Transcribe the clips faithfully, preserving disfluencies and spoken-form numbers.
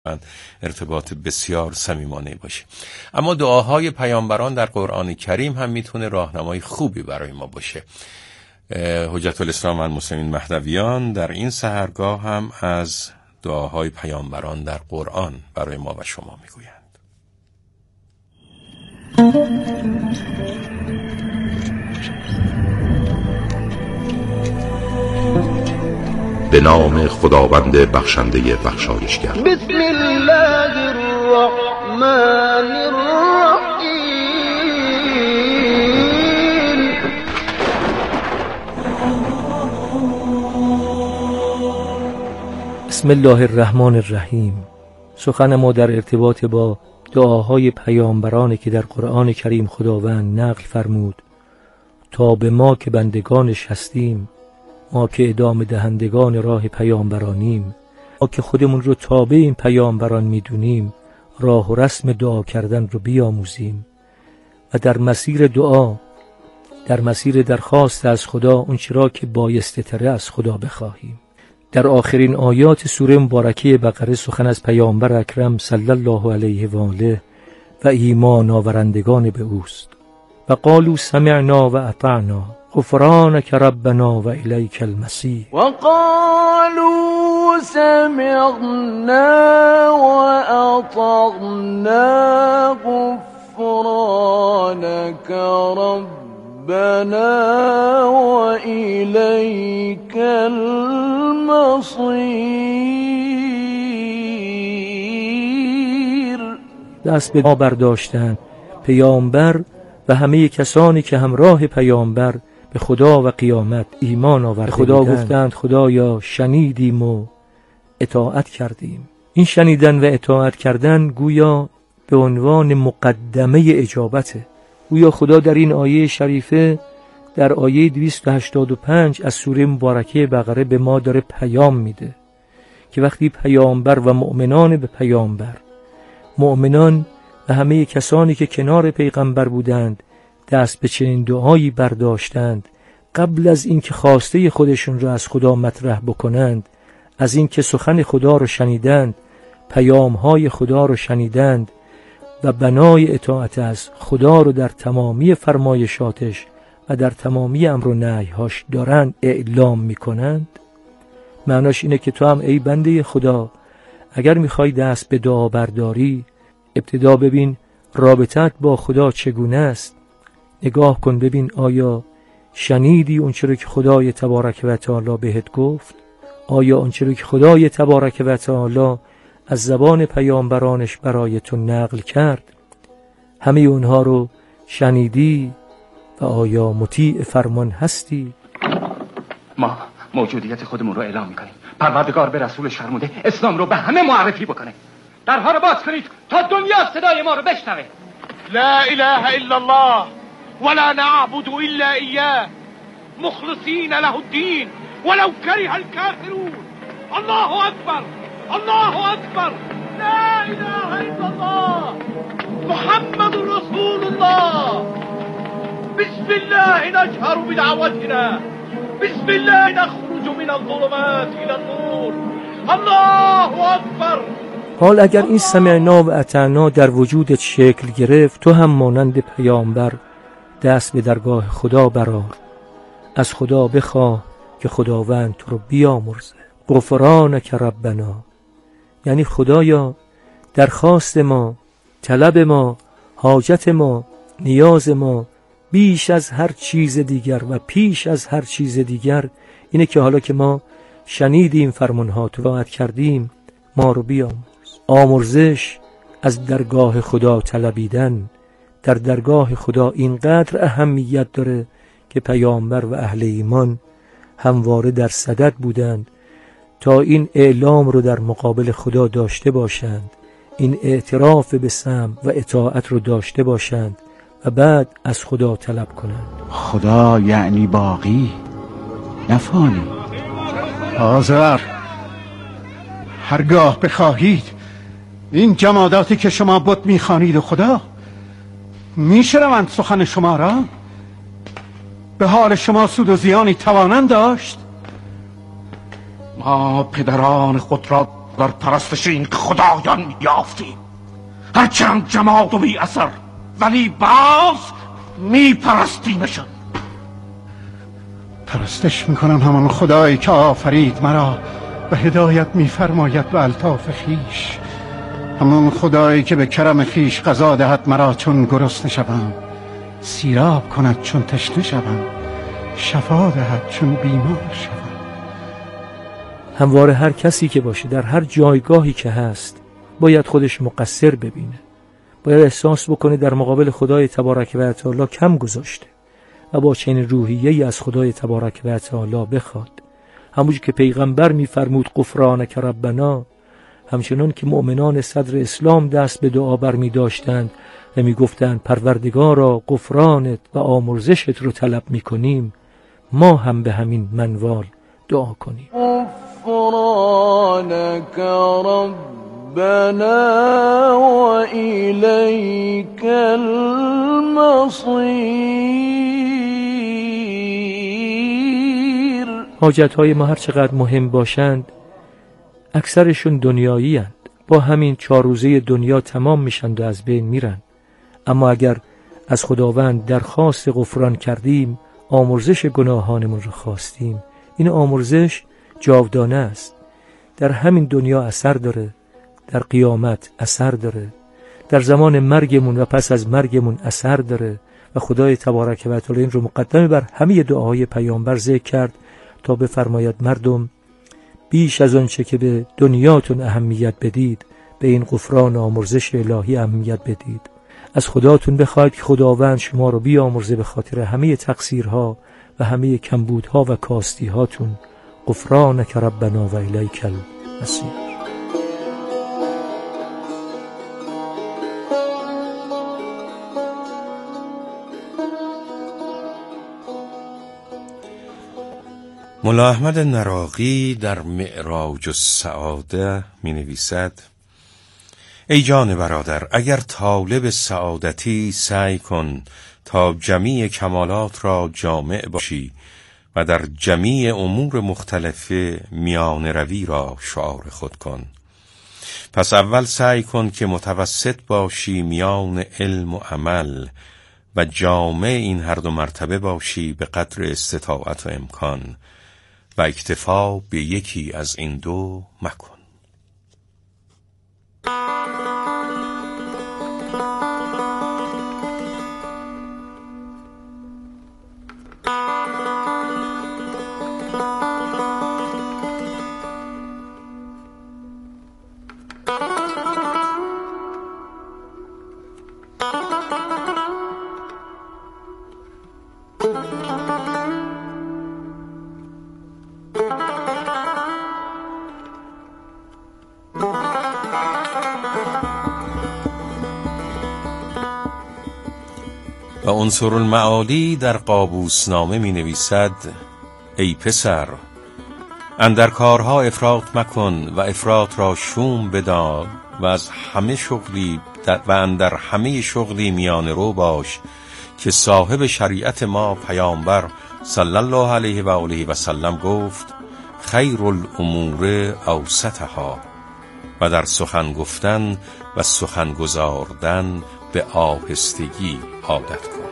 ارتباط بسیار صمیمانه باشه. اما دعاهای پیامبران در قرآن کریم هم میتونه راهنمای خوبی برای ما باشه. حجت الاسلام و المسلمین مهدویان در این سحرگاه هم از دعاهای پیامبران در قرآن برای ما و شما میگویند. به نام خداوند بخشنده بخشایشگر. بسم الله الرحمن الرحیم. بسم الله الرحمن الرحیم. سخن ما در ارتباط با دعاهای پیامبرانی که در قرآن کریم خداوند نقل فرمود تا به ما که بندگانش هستیم، ما که ادامه دهندگان راه پیامبرانیم، ما که خودمون رو تابع این پیامبران میدونیم، راه و رسم دعا کردن رو بیاموزیم و در مسیر دعا، در مسیر درخواست از خدا اون چرا که بایسته تره از خدا بخواهیم. در آخرین آیات سوره مبارکه بقره سخن از پیامبر اکرم صلی الله علیه و آله و ایمان آورندگان به اوست. و قالوا سمعنا و اطعنا غفرانک ربنا و الیک المصیر. و قالوا سمعنا و اطعنا غفرانک ربنا و الیک المصیر. دست به ما برداشتند پیامبر و همه کسانی که همراه پیامبر به خدا و قیامت ایمان آورده خدا بودند. گفتند خدایا شنیدیم و اطاعت کردیم. این شنیدن و اطاعت کردن گویا به عنوان مقدمه اجابته. گویا خدا در این آیه شریفه، در آیه دویست و هشتاد و پنج از سوره مبارکه بقره به ما داره پیام میده که وقتی پیامبر و مؤمنان به پیامبر، مؤمنان و همه کسانی که کنار پیغمبر بودند دست به چنین دعایی برداشتند، قبل از اینکه خواسته خودشون را از خدا مطرح بکنند، از اینکه سخن خدا رو شنیدند، پیامهای خدا رو شنیدند و بنای اطاعت از خدا رو در تمامی فرمایشاتش و در تمامی امر و نهی‌هاش دارند اعلام میکنند، معناش اینه که تو هم ای بنده خدا اگر میخوای دست به دعا برداری، ابتدا ببین رابطت با خدا چگونه است. نگاه کن ببین آیا شنیدی اون چرا که خدای تبارک و تعالی بهت گفت؟ آیا اون چرا که خدای تبارک و تعالی از زبان پیامبرانش برای تو نقل کرد، همه اونها رو شنیدی و آیا مطیع فرمان هستی؟ ما موجودیت خودمون رو اعلام میکنیم. پروردگار به رسولش فرموده اسلام رو به همه معرفی بکنه. درها رو باز کنید تا دنیا صدای ما رو بشنوه. لا اله الا الله ولا نعبد الا اياه مخلصین له الدين ولو كره الكافرون. الله اکبر، الله اکبر، لا اله الا الله محمد رسول الله. بسم الله نجهر بدعوتنا، بسم الله نخرج من الظلمات الى النور. الله اکبر. حال اگر این سمعنا و اطعنا در وجودت شکل گرفت، تو هم مانند پیامبر دست به درگاه خدا برار، از خدا بخواه که خداوند تو رو بیامرزه. غفرانک ربنا، یعنی خدایا درخواست ما، طلب ما، حاجت ما، نیاز ما بیش از هر چیز دیگر و پیش از هر چیز دیگر اینه که حالا که ما شنیدیم فرمانها تو اطاعت کردیم، ما رو بیامرز. آمرزش از درگاه خدا طلبیدن در درگاه خدا اینقدر اهمیت داره که پیامبر و اهل ایمان همواره در صدد بودند تا این اعلام رو در مقابل خدا داشته باشند، این اعتراف به سمع و اطاعت رو داشته باشند و بعد از خدا طلب کنند. خدا یعنی باقی، نفانی. حاضر هرگاه بخواهید این جماداتی که شما بت میخوانید خدا میشنوند سخن شما را؟ به حال شما سود و زیانی توانند داشت؟ ما پدران خود را بر پرستش این خدایان یافتیم، هرچند جماد و بی اثر، ولی باز می پرستیمشان. پرستش میکنم همان خدایی که آفرید مرا و هدایت میفرماید به الطاف خیش، همان خدایی که به کرم خیش غذا دهد مرا چون گرسنه شوم، سیراب کند چون تشنه شوم، شفا دهد چون بیمار شوم. همواره هر کسی که باشه در هر جایگاهی که هست باید خودش مقصر ببینه، باید احساس بکنه در مقابل خدای تبارک و تعالی کم گذاشته و با چنین روحیه‌ای از خدای تبارک و تعالی بخواد. همونجور که پیغمبر می‌فرمود غفرانک ربنا، همچنان که مؤمنان صدر اسلام دست به دعا برمی داشتند و می گفتند پروردگارا غفرانت و آمرزشت رو طلب می کنیم، ما هم به همین منوال دعا کنیم. غفرانک ربنا و الیک المصیر. حاجت‌های ما هر چقدر مهم باشند اکثرشون دنیایی هستند. با همین چهار روزه دنیا تمام میشند و از بین میرن. اما اگر از خداوند درخواست غفران کردیم، آمرزش گناهانمون رو خواستیم، این آمرزش جاودانه است. در همین دنیا اثر داره، در قیامت اثر داره، در زمان مرگمون و پس از مرگمون اثر داره و خدای تبارک و تعالی این رو مقدمه بر همه دعاهای پیامبر ذکر کرد تا بفرماید مردم بیش از آنچه که به دنیاتون اهمیت بدید به این غفران و آمرزش الهی اهمیت بدید. از خداتون بخواید که خداوند شما رو بیامرزه به خاطر همه تقصیرها و همه کمبودها و کاستیهاتون. غفرانک ربنا و الیک المصیر. مولا احمد نراقی در معراج السعاده می نویسد: ای جان برادر، اگر طالب سعادتی سعی کن تا جمیع کمالات را جامع باشی و در جمیع امور مختلف میان روی را شعار خود کن. پس اول سعی کن که متوسط باشی میان علم و عمل و جامع این هر دو مرتبه باشی به قدر استطاعت و امکان و اکتفا به یکی از این دو مکن. و عنصر المعالی در قابوس نامه می نویسد: ای پسر، اندر کارها افراط مکن و افراط را شوم بدار و از همه شغلی و اندر همه شغلی میان رو باش که صاحب شریعت ما پیامبر صلی الله علیه و آله و سلم گفت خیر الامور اوسطها، و در سخن گفتن و سخن گزاردن به آهستگی عادت کن.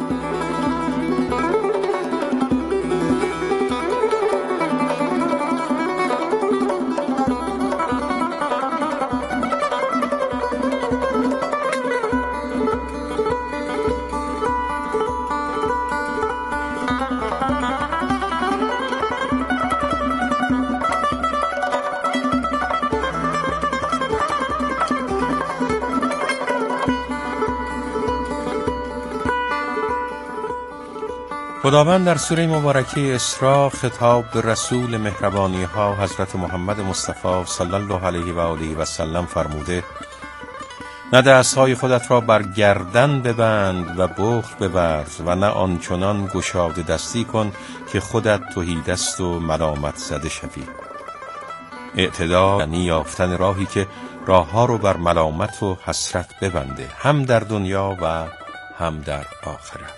خداوند در سوره مبارکه اسراء خطاب به رسول مهربانی ها حضرت محمد مصطفی صلی الله علیه و آله و سلم فرموده: نه دستهای خودت را بر گردن ببند و بخل بورز و نه آنچنان گشاده دستی کن که خودت تهی دست و ملامت زده شوی. اعتدال یعنی یافتن راهی که راه ها رو بر ملامت و حسرت ببنده، هم در دنیا و هم در آخرت.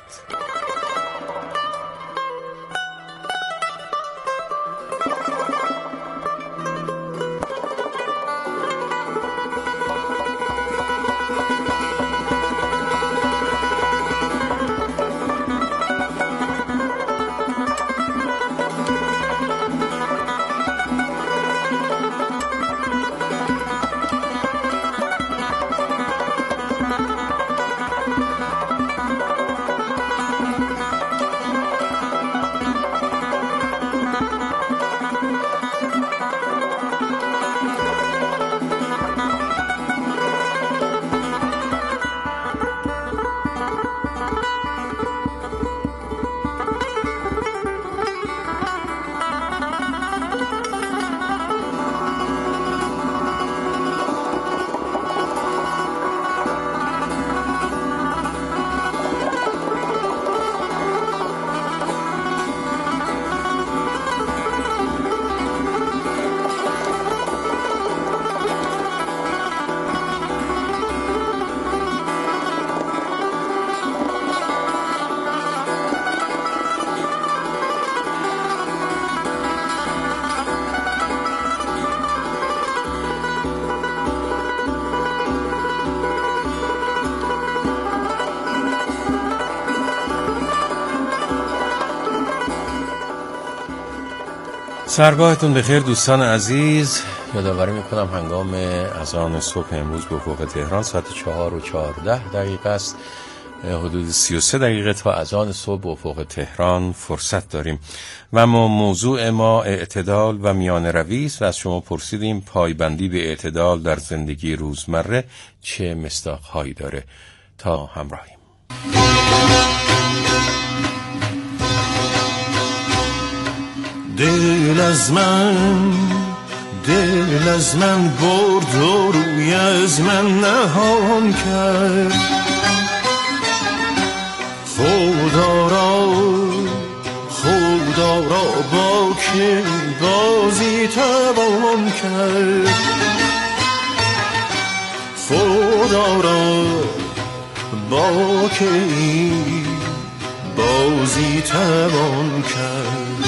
سرگاهتون بخیر دوستان عزیز. یادآوری میکنم هنگام اذان صبح امروز به افق تهران ساعت چهار و چهارده دقیقه است. حدود سی و سه دقیقه تا اذان صبح به افق تهران فرصت داریم و ما موضوع ما اعتدال و میانه روی است و از شما پرسیدیم پایبندی به اعتدال در زندگی روزمره چه مصداق‌هایی داره. تا همراهیم. دل از من دل از من برد و روی از من نهان کرد، خدا را خدا را با که بازی توان کرد، خدا را با که بازی توان کرد.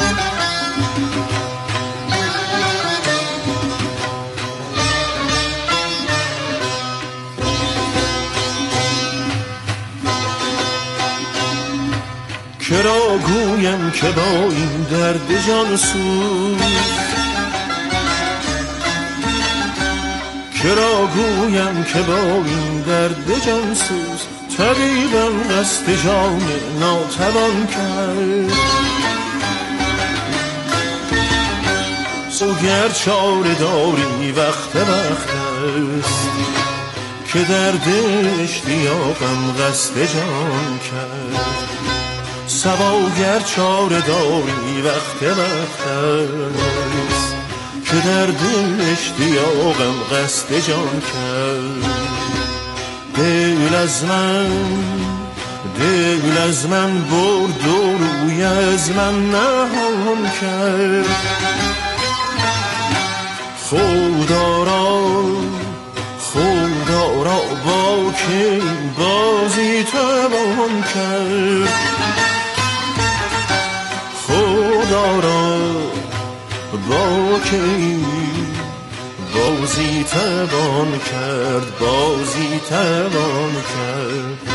چرا گویم که با این درد جان سوز، چرا گویم که با این درد جان سوز، طبیبم قصد جان ناتوان کرد. سوگر چاره داری وقت وقت است که درد اشتیاقم قصد جان کرد. سواگر چاره داری وقت وقت است که درد اشتیاقم قصد جان کرد. دل از من دل از من برد و روی از من نهان کرد، خدا را خدا را با که بازی توان کرد، خدا را با که بازی توان کرد، بازی توان کرد.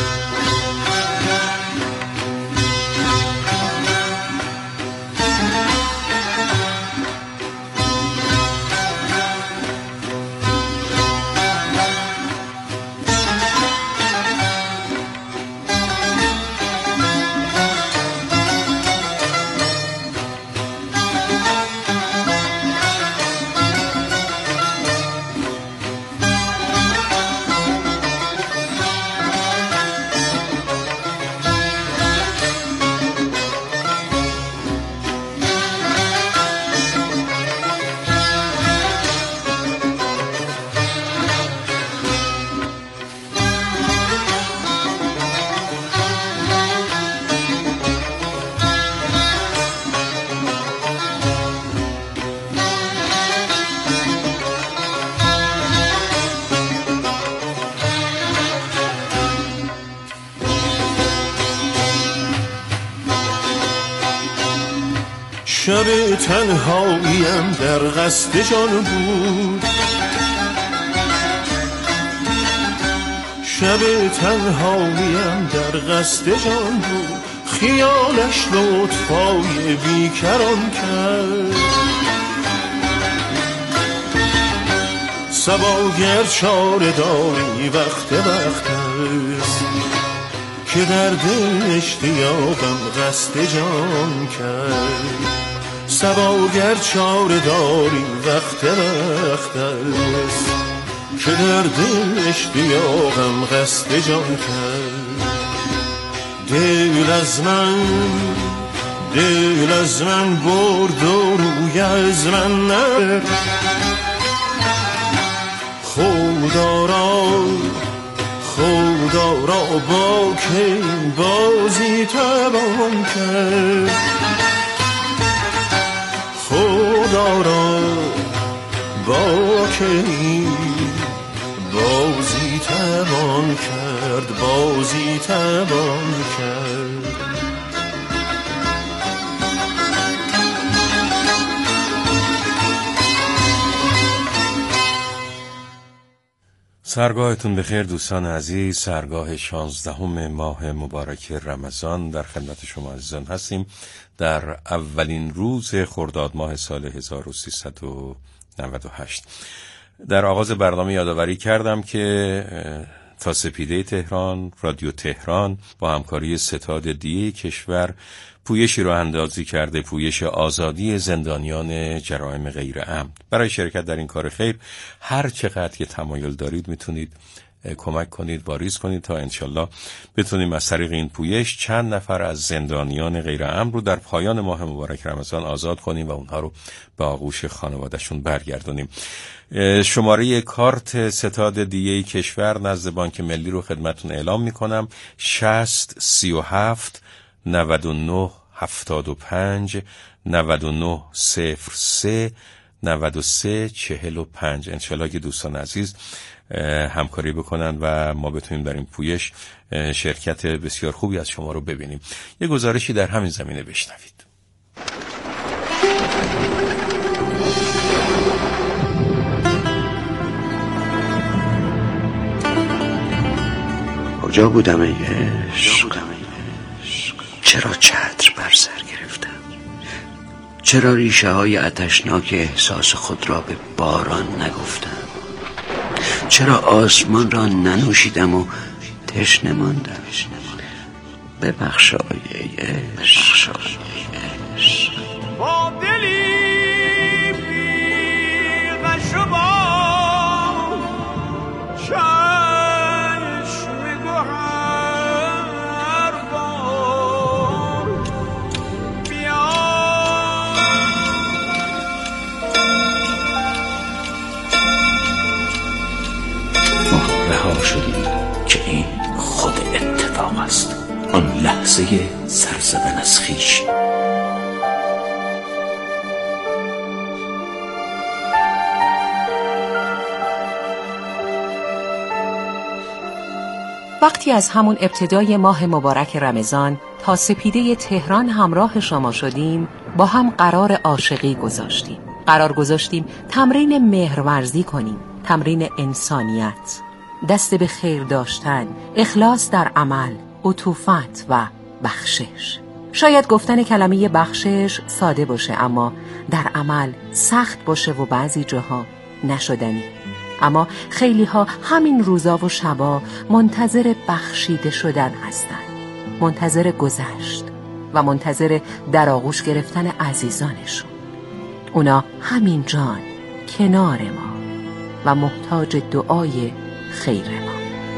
شب تنهاییم در قصد جان بود، شب تنهاییم در قصد جان بود، خیالش لطفای بیکران کرد. سواگر چاره داری وقت وقت است که درد اشتیاقم قصد جان کرد. سواگر چاره داری وقت وقت است که درد اشتیاقم قصد جان کرد. دل از من دل از من برد و روی از من نرد، خدا را خدا را با که بازی توان کرد، خدا را با که بازی توان کرد، بازی توان کرد. سرگاهتون بخیر دوستان عزیز. سرگاه شانزدهم ماه مبارک رمضان در خدمت شما عزیزان هستیم در اولین روز خرداد ماه سال هزار و سیصد و نود و هشت. در آغاز برنامه یادآوری کردم که تا سپیده تهران، رادیو تهران با همکاری ستاد دیه کشور پویشی رو اندازی کرده، پویش آزادی زندانیان جرایم غیر عمد. برای شرکت در این کار خیر هر چقدر که تمایل دارید میتونید کمک کنید، واریز کنید تا انشالله بتونیم از طریق این پویش چند نفر از زندانیان غیر عمد رو در پایان ماه مبارک رمضان آزاد کنیم و اونها رو به آغوش خانوادهشون برگردونیم. شماره کارت ستاد دیه کشور نزد بانک ملی رو خدمتون اعلام میکنم: شصت سی و هفت نود و نه هفتاد و پنج نود و نه صفر سه نود و سه چهل و پنج. انشالله که دوستان عزیز همکاری بکنن و ما بتونیم در این پویش شرکت بسیار خوبی از شما رو ببینیم. یه گزارشی در همین زمینه بشنوید. کجا بودم ای عشق؟ چرا چتر بر سر گرفتم؟ چرا ریشه های عطشناک احساس خود را به باران نگفتم؟ چرا آسمان را ننوشیدم و تشنه ماندم؟ ببخشای ای عشق. با دلی بی غش و بام، چشم گوهر بام، بیا ما رها شدیم که این خود اتفاق است. آن لحظه سر زدن از خویش. وقتی از همون ابتدای ماه مبارک رمضان تا سپیده تهران همراه شما شدیم، با هم قرار عاشقی گذاشتیم. قرار گذاشتیم تمرین مهرورزی کنیم، تمرین انسانیت، دست به خیر داشتن، اخلاص در عمل، عطوفت و بخشش. شاید گفتن کلمه بخشش ساده باشه اما در عمل سخت باشه و بعضی جاها نشدنی. اما خیلی ها همین روزا و شبا منتظر بخشیده شدن هستن، منتظر گذشت و منتظر در آغوش گرفتن عزیزانشون. اونا همین جان کنار ما و محتاج دعای خیر ما.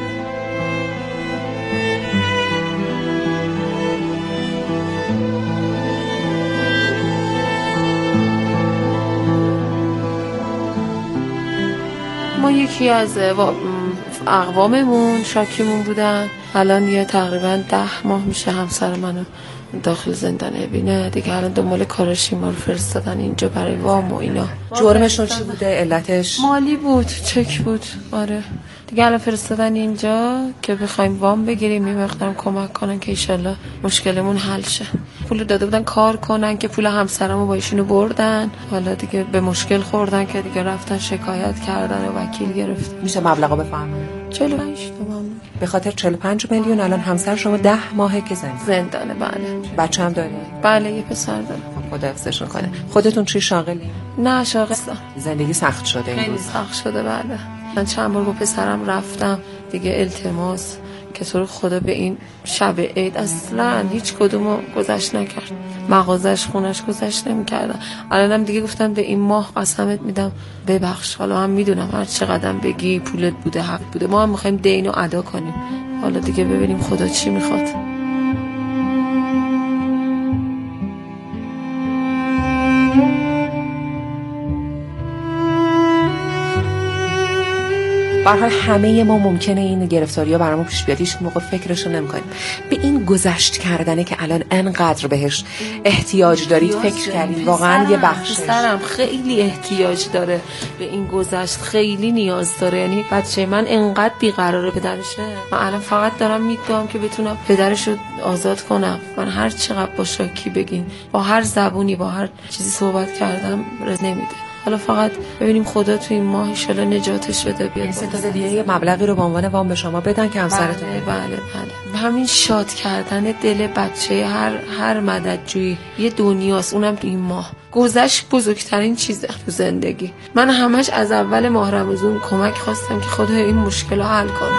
ما یکی از اقواممون شاکیمون بودن. الان یه تقریبا ده ماه میشه همسر منو داخل زندان ابینه دیگه. الان دنبال کارشی ما رو فرستادن اینجا برای وام و اینا. جرمشون چی بوده؟ علتش مالی بود، چک بود. آره دیگه الان فرستادن اینجا که بخوایم وام بگیریم، یه مقدارم کمک کنن که ایشالله مشکلمون حل شه. پول داده بودن کار کنن که پول همسرمو با ایشونو بردن، حالا دیگه به مشکل خوردن که دیگه رفتن شکایت کردن و وکیل گرفت. میشه مبلغو بفرمایید؟ چهل و پنج تومن. به خاطر چهل و پنج میلیون الان همسر شما ده ماهه که زندان زندانه. بله. بچه هم داره؟ بله یه پسر داره. خدا حفظشون کنه. خودتون چی شاغلی؟ نه شاغل. زندگی سخت شده این خیلی سخت شده. بله من چند بار با پسرم رفتم دیگه التماس که تو رو خدا به این شب عید اصلا هیچ کدومو گذشت نکرد، مغازش خونش گذشت نمی‌کردن. الانم دیگه گفتم به این ماه قسمت میدم ببخش، حالا هم میدونم هر چقدر بگی پولت بوده حق بوده، ما هم می‌خوایم دینو ادا کنیم، حالا دیگه ببینیم خدا چی میخواد. به هر حال همه ما ممکنه این گرفتاری‌ها برامون پیش بیاد، هیچ موقع فکرشو نمی‌کنیم. به این گذشت کردنه که الان انقدر بهش احتیاج دارید فکر کردید واقعا یه بخشش پسرم خیلی احتیاج داره به این گذشت، خیلی نیاز داره. یعنی بچه من انقدر بیقراره پدرشه، من الان فقط دارم میدوام که بتونم پدرشو آزاد کنم. من هر چقدر با شاکی بگین، با هر زبونی، با هر چیزی صحبت کردم رد نمیده. حالا فقط ببینیم خدا تو این ماه ان شاءالله نجاتش بده بیاد. سه تا دیگه یه مبلغی رو به عنوان وام به شما بدن که همسرتون. بله بله بله. همین شاد کردن دل بچه هر هر مددجویی یه دنیاست، اونم این ماه. گذشت بزرگترین چیزه تو زندگی. من همش از اول ماه رمضان کمک خواستم که خدا این مشکل رو حل کنه.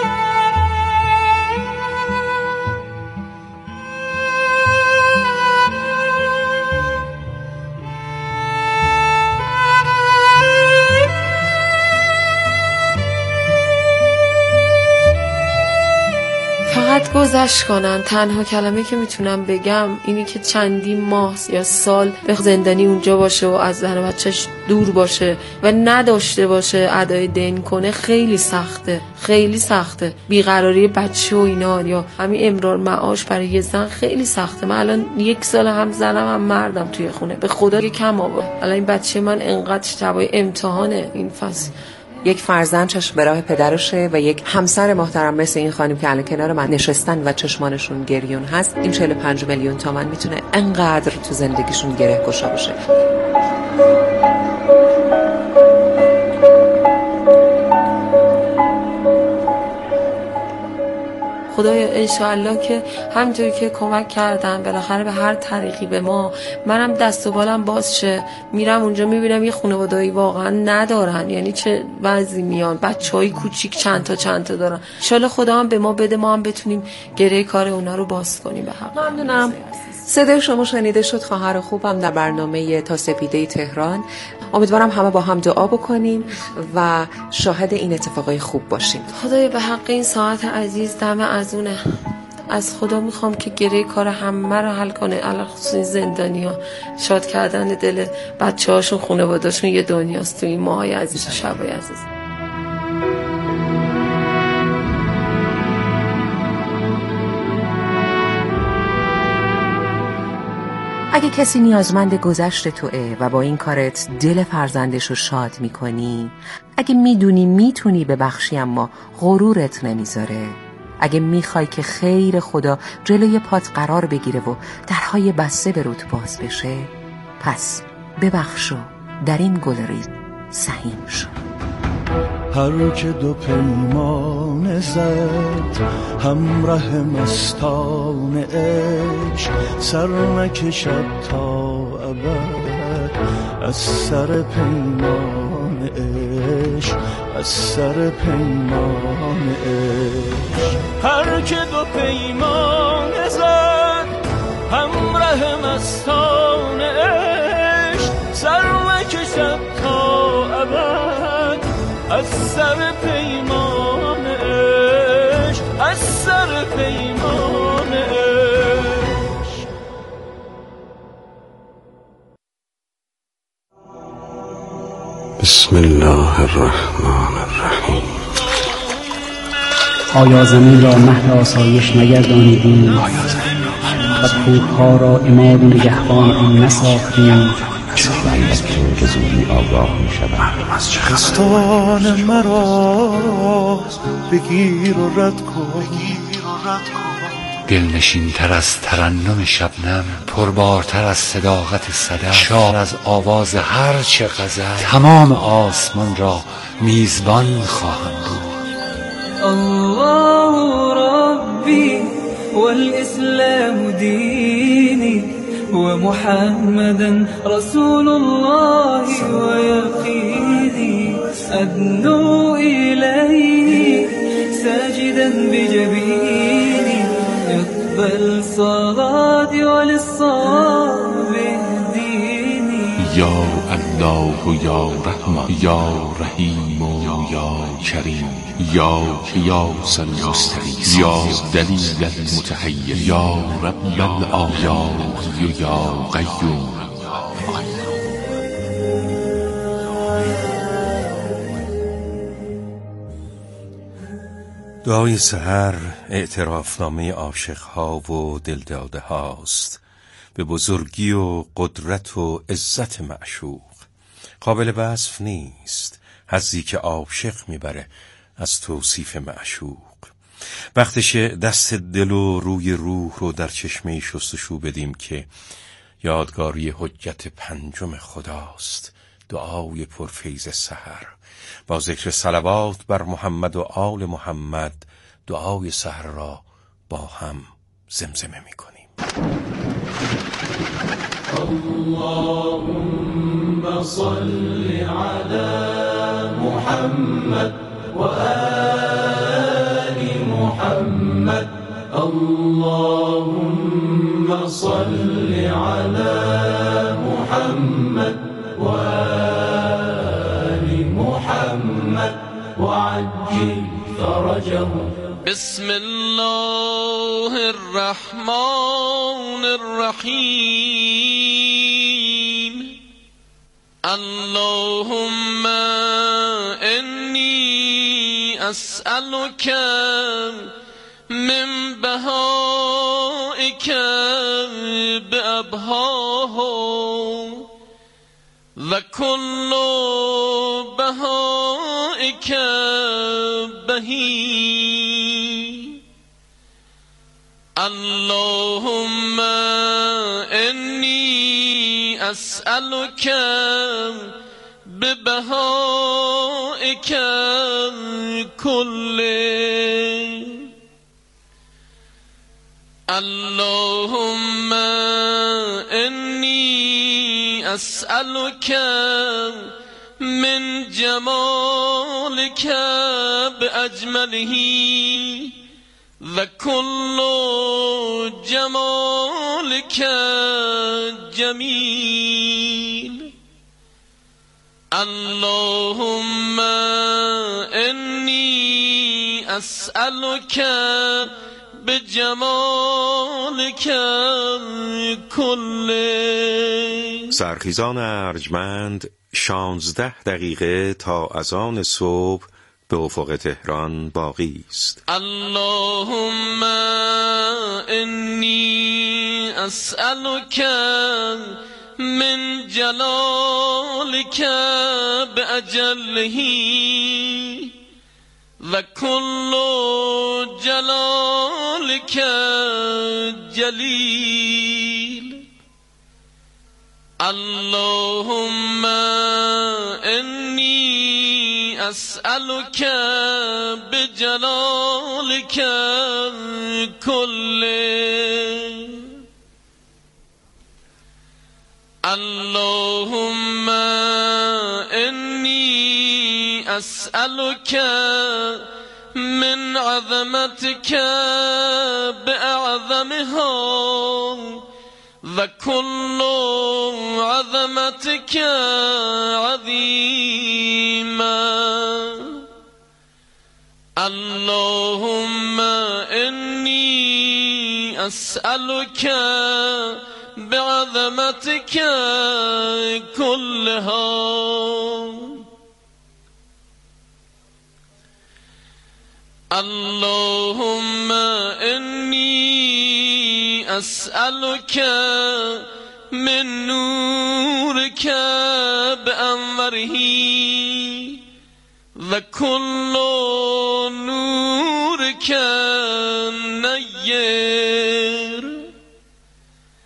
گذشت کنن. تنها کلمه که میتونم بگم اینی که چندین ماه یا سال به زندانی اونجا باشه و از زن و بچهش دور باشه و نداشته باشه ادای دین کنه، خیلی سخته، خیلی سخته. بیقراری بچه و اینا یا همین امرار معاش برای یه زن خیلی سخته. من الان یک سال هم زنم هم مردم توی خونه، به خدا یه کم آورد. الان این بچه من انقدر شبای امتحانه این فصل. یک فرزند چشم به راه پدرشه و یک همسر محترم مثل این خانم که الان کنار من نشستن و چشمانشون گریون هست. این چهل و پنج میلیون تومان میتونه انقدر تو زندگیشون گره گشا باشه. خدایا انشاءالله که همینطوری که کمک کردن بالاخره به هر طریقی به ما، منم دست و بالم باز شه. میرم اونجا میبینم یه خانواده‌ای واقعا ندارن، یعنی چه وضعی میان، بچهای کوچیک چند تا چند تا دارن. انشاءالله خدا هم به ما بده ما هم بتونیم گره کار اونا رو باز کنیم. به حق ممنونم. صدای شما شنیده شد، خواهر خوبم در برنامه تا سپیده تهران. امیدوارم همه با هم دعا بکنیم و شاهد این اتفاقای خوب باشیم. خدای به حق این ساعت عزیز دم ازونه، از خدا میخوام که گره کار همه رو حل کنه، علاوه خصوص زندانی ها. شاد کردن دل بچه هاشون، خانواده‌شون یه دنیاست تو این ماهای عزیز و شبای عزیز. اگه کسی نیازمند گذشت توئه و با این کارت دل فرزندش رو شاد میکنی، اگه میدونی میتونی ببخشی اما غرورت نمیذاره، اگه میخوای که خیر خدا جلوی پات قرار بگیره و درهای بسته به روت باز بشه، پس ببخشو، در این گلریز سهیم شو. هر که دو پیمان زد همراه مستان عشق، سر نکشد تا ابد از سر پیمان عشق، از سر پیمان عشق. هر که دو پیمان زد همراه مستان عشق، سر نکشد تا ابد از سر پیمان عشق، از سر پیمان عشق. بسم الله الرحمن الرحیم. آیا زمین را مهد آسایش نگردانیدیم و کوهها را عماد و نگهبان آن نساختیم؟ که زودی آگاه می شود. خستان مرا بگیر و رد کن، دلنشین تر از ترنم شبنم، پربارتر از صداقت صدف، شاد از آواز هر چه غزل، تمام آسمان را میزبان خواهم بود. الله ربی والاسلام دینی ومحمدا رسول الله ويقيني أدنو إليه ساجدا بجبيني اقبل صلاتي وللصواب اهديني. یا الله یا رحمان یا رحیم و یا کریم، یا قیاس المستقیم، یا دلیل المتحیر، یا رب الآیات یا قیوم. دعای سحر اعترافنامه عاشق‌ها و دلداده هاست به بزرگی و قدرت و عزت معشوق. قابل وصف نیست حظی که عاشق میبره از توصیف معشوق. وقتش دست دل و روی روح رو در چشمه شستشو بدیم که یادگاری حجت پنجم خداست، دعای پرفیض سحر. با ذکر صلوات بر محمد و آل محمد دعای سحر را با هم زمزمه می کنیم. اللهم صل على محمد و آل محمد. اللهم صل على محمد و آل محمد وعجل فرجه. بسم الله الرحمن الرحیم. اللهم انی اسألك من بهائك بأبهاه و كل بهائك بهی. اللهم انی اسألك ببهائك كله. اللهم انی اسألك من جمالك بأجمله و كل جمالك جمیل. اللهم انی اسألك بجمالك كله. سرخیزان ارجمند شانزده دقیقه تا اذان صبح به افق تهران باقی است. اللهم انی اسألك من جلالك بأجله و كل جلالك جلیل. اللهم انی اسألك بجلالك كله. اللهم انی اسألك من عظمتك بأعظمها و كل عظمتك عظيما. اللهم انی اسألك بعظمتك كلها. اللهم انی اسألك من نورك بأنوره و كل نورك نیر